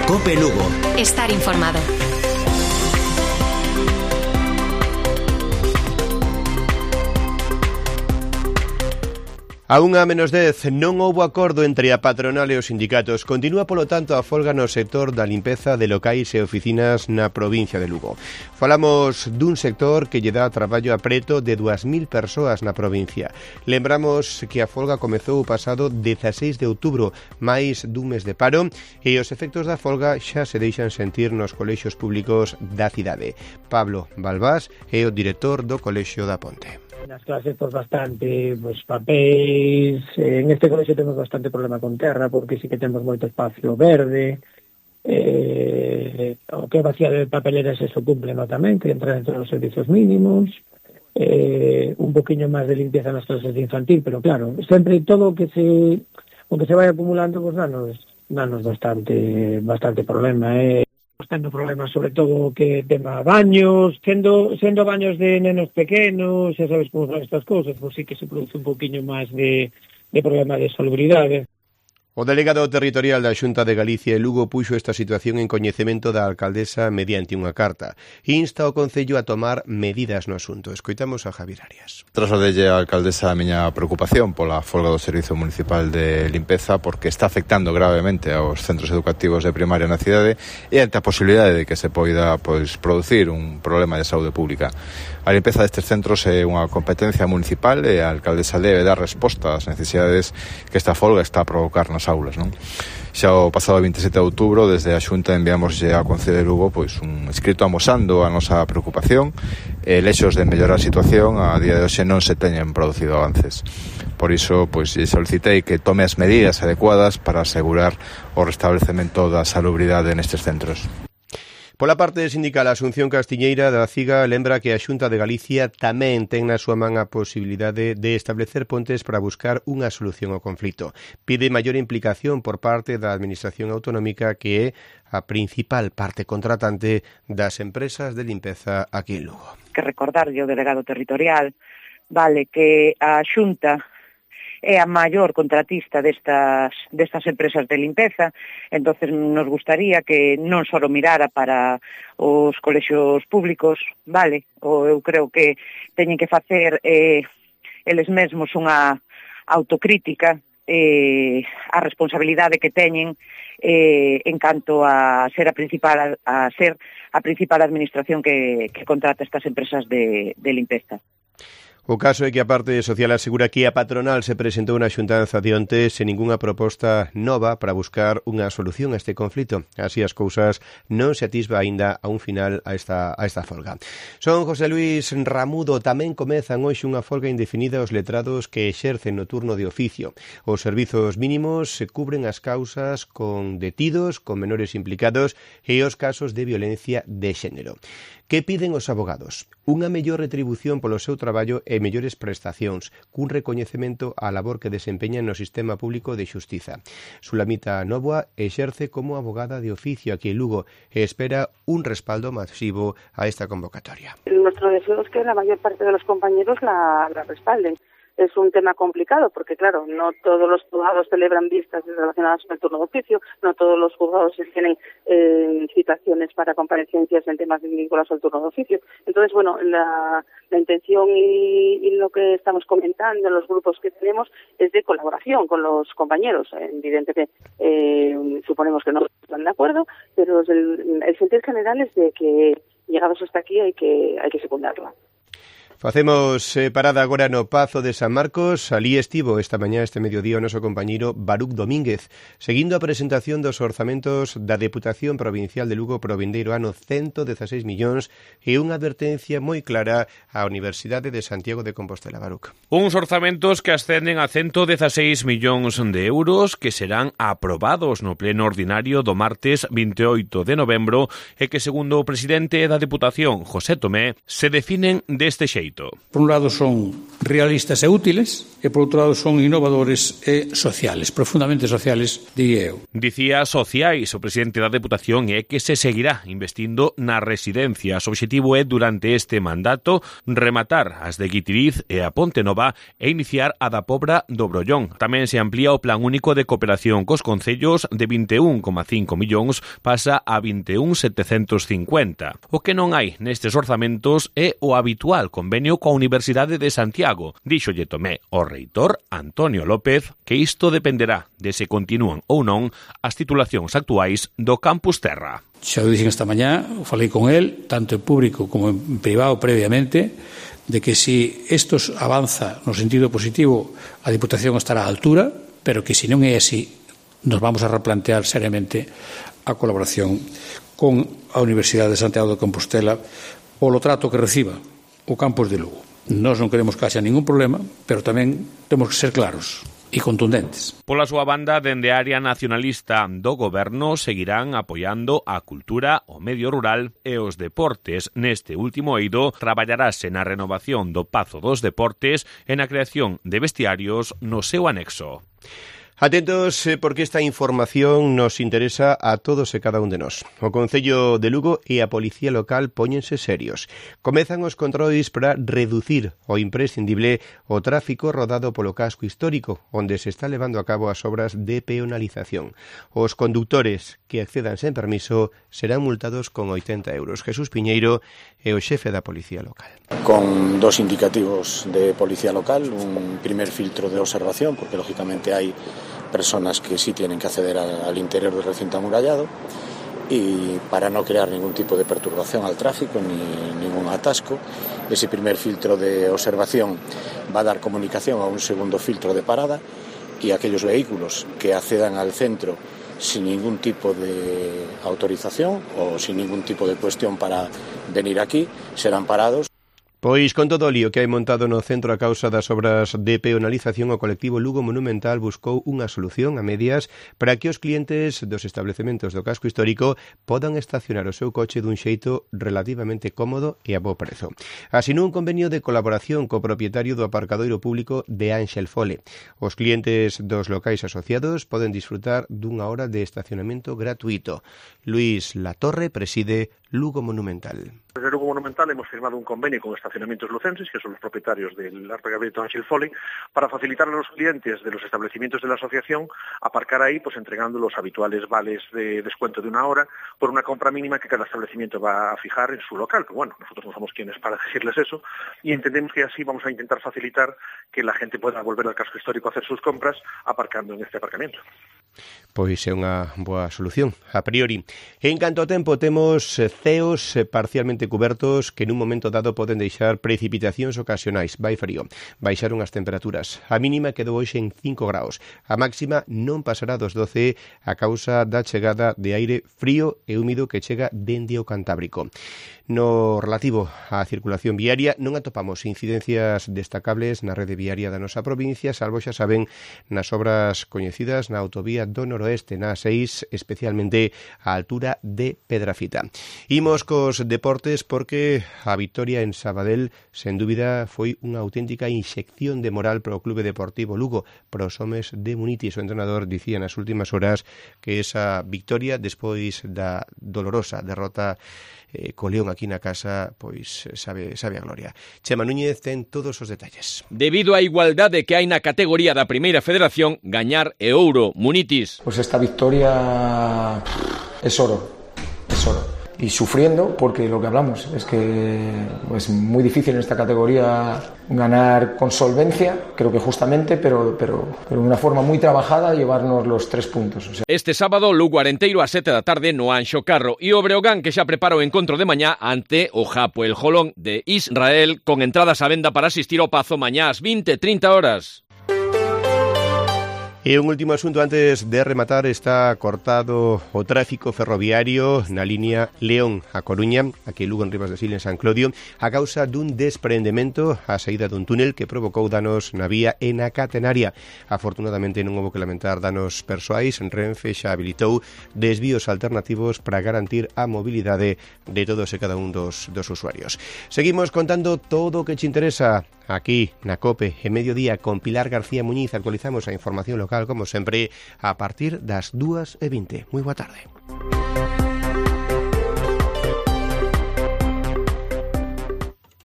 COPE Lugo. Estar informado. A 1:10 non houbo acordo entre a patronal e os sindicatos. Continúa, polo tanto, a folga no sector da limpeza de locais e oficinas na provincia de Lugo. Falamos dun sector que lle dá traballo a preto de 2.000 persoas na provincia. Lembramos que a folga comezou o pasado 16 de outubro, máis dun mes de paro, e os efectos da folga xa se deixan sentir nos colexios públicos da cidade. Pablo Balbás é o director do Colexio da Ponte. Nas clases, pues bastante, pues papéis, en este colexio temos bastante problema con terra, porque sí que temos moito espacio verde, o que é vacía de papeleras eso cumple, ¿no? Tamén, que entra dentro dos servicios mínimos, un poquinho máis de limpieza nas clases de infantil, pero claro, sempre todo o que se vai acumulando, pues danos bastante problema, tendo problemas sobre todo que tema baños, sendo baños de nenos pequenos, xa sabes como son estas cousas, pois sí que se produce un poquinho máis de problema de salubridade. O delegado territorial da Xunta de Galicia e Lugo puxo esta situación en coñecemento da alcaldesa mediante unha carta. Insta o Concello a tomar medidas no asunto. Escoitamos a Javier Arias. Trasladelle á alcaldesa a miña preocupación pola folga do Servizo Municipal de Limpeza, porque está afectando gravemente aos centros educativos de primaria na cidade e ante a posibilidade de que se poida producir un problema de saúde pública. A limpeza destes centros é unha competencia municipal e a alcaldesa debe dar resposta ás necesidades que esta folga está a provocar nas aulas, non? Xa o pasado 27 de outubro, desde a Xunta enviamoslle ao Concello de Lugo un escrito amosando a nosa preocupación e lexos de mellorar a situación. A día de hoxe non se teñen producido avances. Por iso, solicitei que tome as medidas adecuadas para asegurar o restablecemento da salubridade nestes centros. Pola parte sindical, a Asunción Castiñeira da CIGA lembra que a Xunta de Galicia tamén ten na súa man a posibilidade de establecer pontes para buscar unha solución ao conflito. Pide maior implicación por parte da Administración Autonómica, que é a principal parte contratante das empresas de limpeza aquí en Lugo. Que recordarlle o delegado territorial, que a Xunta é a maior contratista destas empresas de limpeza, entonces nos gustaría que non só mirara para os colexios públicos, ou eu creo que teñen que facer eles mesmos unha autocrítica a responsabilidade que teñen en canto a ser a principal administración que contrata estas empresas de limpeza. O caso é que a parte social asegura que a patronal se presentou na xuntanza de onte sen ningunha proposta nova para buscar unha solución a este conflito. Así as cousas non se atisba aínda a un final a esta folga. Son José Luis Ramudo. Tamén comezan hoxe unha folga indefinida os letrados que exercen no turno de oficio. Os servizos mínimos se cubren as causas con detidos, con menores implicados e os casos de violencia de xénero. Que piden os abogados? Unha mellor retribución polo seu traballo e mellores prestacións, cun recoñecemento á labor que desempeñan no sistema público de xustiza. Sulamita Novoa exerce como abogada de oficio aquí en Lugo e espera un respaldo masivo a esta convocatoria. Nuestro deseo es que la mayor parte de los compañeros la respalden. Es un tema complicado porque, claro, no todos los juzgados celebran vistas relacionadas con el turno de oficio, no todos los juzgados tienen citaciones para comparecencias en temas vinculados al turno de oficio. Entonces, bueno, la intención y lo que estamos comentando en los grupos que tenemos es de colaboración con los compañeros. Evidentemente, suponemos que no están de acuerdo, pero el sentir general es de que llegados hasta aquí hay que secundarla. Facemos parada agora no Pazo de San Marcos. Alí estivo esta mañá, este mediodía, o noso compañeiro Baruc Domínguez, seguindo a presentación dos orzamentos da Deputación Provincial de Lugo para o vindeiro ano, 116 millóns e unha advertencia moi clara á Universidade de Santiago de Compostela. Baruc. Uns orzamentos que ascenden a 116 millóns de euros que serán aprobados no pleno ordinario do martes 28 de novembro e que, segundo o presidente da Deputación, José Tomé, se definen deste xeito. feito. Por un lado son realistas e útiles, e por outro lado son innovadores e sociales, profundamente sociales, diría eu. Dicía sociais o presidente da Deputación é que se seguirá investindo nas residencias. O obxectivo é, durante este mandato, rematar as de Guitiriz e a Ponte Nova e iniciar a da Pobra do Brollón. Tamén se amplía o Plan Único de Cooperación cos concellos de 21,5 millóns pasa a 21,750. O que non hai nestes orzamentos é o habitual convenio coa Universidade de Santiago. Díxolle Tomé o reitor Antonio López que isto dependerá de se continúan ou non as titulacións actuais do Campus Terra. Xa o dixen esta mañá, falei con el, tanto en público como en privado previamente, de que si isto avanza no sentido positivo, a Diputación estará á altura, pero que se non é así, nos vamos a replantear seriamente a colaboración con a Universidade de Santiago de Compostela polo trato que reciba o campus de Lugo. Nós non queremos que haxa ningún problema, pero tamén temos que ser claros e contundentes. Pola súa banda, dende a área nacionalista do goberno seguirán apoiando a cultura, o medio rural e os deportes. Neste último eido traballarase na renovación do Pazo dos Deportes e na creación de vestiarios no seu anexo. Atentos, porque esta información nos interesa a todos e cada un de nós. O Concello de Lugo e a Policía Local póñense serios. Comezan os controis para reducir o imprescindible o tráfico rodado polo casco histórico, onde se está levando a cabo as obras de peonalización. Os conductores que accedan sen permiso serán multados con 80 euros. Jesús Piñeiro é o xefe da Policía Local. Con dos indicativos de Policía Local, un primer filtro de observación, porque lógicamente hay personas que sí tienen que acceder al interior del recinto amurallado, y para no crear ningún tipo de perturbación al tráfico ni ningún atasco, ese primer filtro de observación va a dar comunicación a un segundo filtro de parada, y aquellos vehículos que accedan al centro sin ningún tipo de autorización o sin ningún tipo de cuestión para venir aquí serán parados. Pois con todo o lío que hai montado no centro a causa das obras de peonalización, o colectivo Lugo Monumental buscou unha solución a medias para que os clientes dos establecementos do casco histórico podan estacionar o seu coche dun xeito relativamente cómodo e a bo prezo. Asinou un convenio de colaboración co propietario do aparcadoiro público de Ángel Fole. Os clientes dos locais asociados poden disfrutar dunha hora de estacionamento gratuito. Luis Latorre preside Lugo Monumental. Desde Lugo Monumental hemos firmado un convenio con Estacionamientos Lucenses, que son los propietarios del aparcamiento Ángel Fole, para facilitar a los clientes de los establecimientos de la asociación aparcar ahí, pues entregando los habituales vales de descuento de una hora por una compra mínima que cada establecimiento va a fijar en su local. Pero bueno, nosotros no somos quienes para decirles eso, y entendemos que así vamos a intentar facilitar que la gente pueda volver al casco histórico a hacer sus compras aparcando en este aparcamiento. Pois é unha boa solución, a priori. En canto ao tempo, temos ceos parcialmente cubertos que nun momento dado poden deixar precipitacións ocasionais. Vai frío. Baixaron as temperaturas. A mínima quedou hoxe en 5 graus. A máxima non pasará dos 12 a causa da chegada de aire frío e húmido que chega dende o Cantábrico. No relativo á circulación viaria, non atopamos incidencias destacables na rede viaria da nosa provincia, salvo, xa saben, nas obras coñecidas na autovía do noroeste, na A6, especialmente á altura de Pedrafita. Imos cos deportes, porque a vitoria en Sabadell, sen dúbida, foi unha auténtica inxección de moral para o Clube Deportivo Lugo, para os homes de Munitis. O entrenador dicía nas últimas horas que esa victoria, despois da dolorosa derrota co León aquí na casa, pois sabe a gloria. Chema Núñez ten todos os detalles. Debido á igualdade que hai na categoría da Primeira Federación, gañar é ouro. Munitis. Pues esta victoria es oro. Y sufriendo, porque lo que hablamos es que es muy difícil en esta categoría ganar con solvencia, creo que justamente, pero de una forma muy trabajada, llevarnos los 3 puntos. O sea. Este sábado, Lugo Arenteiro a 7 da tarde no Anxo Carro, e o Breogán que xa prepara o encontro de mañá ante o Hapoel Holon de Israel, con entradas á venda para asistir ao Pazo mañá ás 20:30 horas. E un último asunto antes de rematar, está cortado o tráfico ferroviario na línea León a Coruña, aquí en Lugo, en Rivas de Sil, en San Clodio, a causa dun desprendemento á saída dun túnel que provocou danos na vía e na catenaria. Afortunadamente non houbo que lamentar danos persoais. Renfe xa habilitou desvíos alternativos para garantir a mobilidade de todos e cada un dos usuarios. Seguimos contando todo o que te interesa aquí na COPE en Mediodía con Pilar García Muñiz. Actualizamos a información local como sempre a partir das 2:20. Moi boa tarde.